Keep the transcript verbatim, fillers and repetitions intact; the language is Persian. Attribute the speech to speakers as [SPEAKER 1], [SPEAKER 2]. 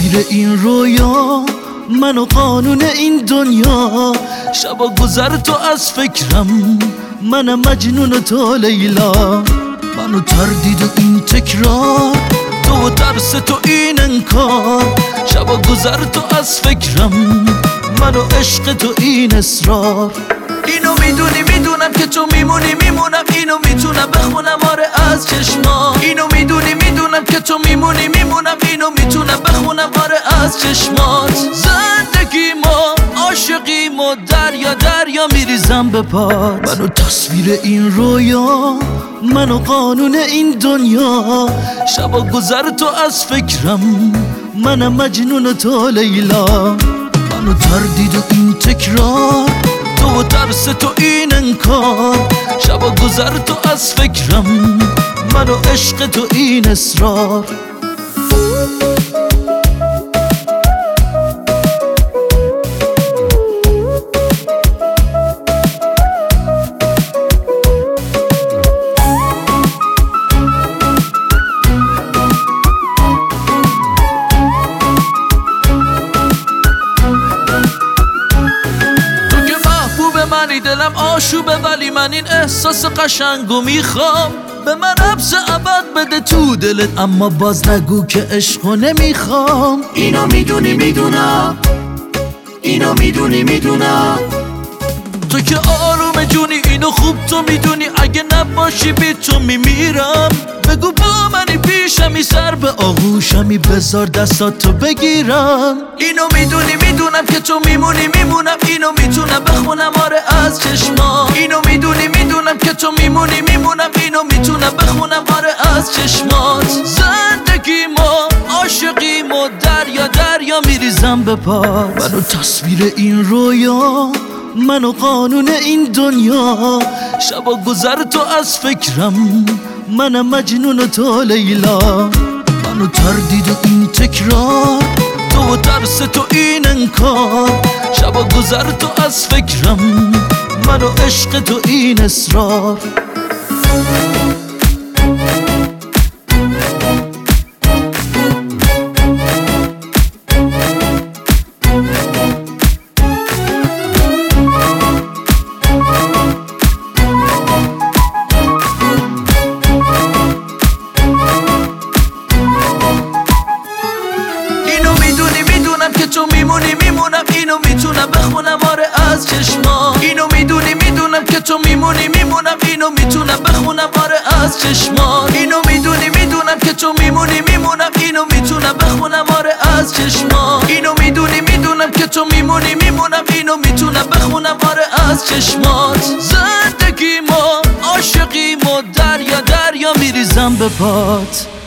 [SPEAKER 1] تصویر این رویا، من و قانون این دنیا. شبا گذر تو از فکرم، منم مجنون و تو لیلا. منو تردید و این تکرار، تو و ترس تو این انکار. شبا گذر تو از فکرم، منو عشق تو این اصرار. اینو میدونی میدونم که تو میمونی میمونم، اینو میتونم بخونم آره از چشما. اینو میدونی میدونم که تو میمونی میمونم، اینو میتونم بخونم آره از چشمات. زندگی ما عاشقی ما، دریا دریا میریزم به پات. منو تصویر این رویا، منو قانون این دنیا. شبا گذر تو از فکرم، منم مجنون و تو لیلا. منو تردید و این تکرار، تو و ترس تو این انکار. شبا گذر تو از فکرم، منو عشق تو این اصرار. منی دلم آشوبه، ولی من این احساس قشنگو میخوام. به من حبس ابد بده تو دلت، اما باز نگو که عشقو نمیخوام.
[SPEAKER 2] اینو میدونی میدونم، اینو میدونی میدونم.
[SPEAKER 1] تو که آروم جونی، اینو خوب تو میدونی. اگه نباشی بی تو میمیرم. بگو با منی پیشمی، سر به آغوشمی، بذار دستاتو بگیرم. اینو میدونی میدونم که تو میمونی میمونم، اینو میتونم بخونم آره از چشما. اینو میدونی میدونم که تو میمونی میمونم، اینو میتونم بخونم آره از چشمات. زندگی ما عاشقی ما، دریا دریا میریزم به پات. منو تصویر این رویا، منو قانون این دنیا. شبا گذر تو از فکرم، منم مجنون و تو لیلا. منو تردید و این تکرار، تو و ترس تو این انکار. شبا گذر تو از فکرم، منو عشق تو این اصرار. که تو میمونی میمونم، اینو میتونم بخونم آره از چشما. اینو میدونی میدونم که تو میمونی میمونم، اینو میتونم بخونم آره از چشما. اینو میدونی میدونم که تو میمونی میمونم، اینو میتونم بخونم آره از چشما. اینو میدونی میدونم که تو میمونی میمونم، اینو میتونم بخونم آره از چشمات. زندگی ما عاشقی ما، دریا دریا میریزم به پات.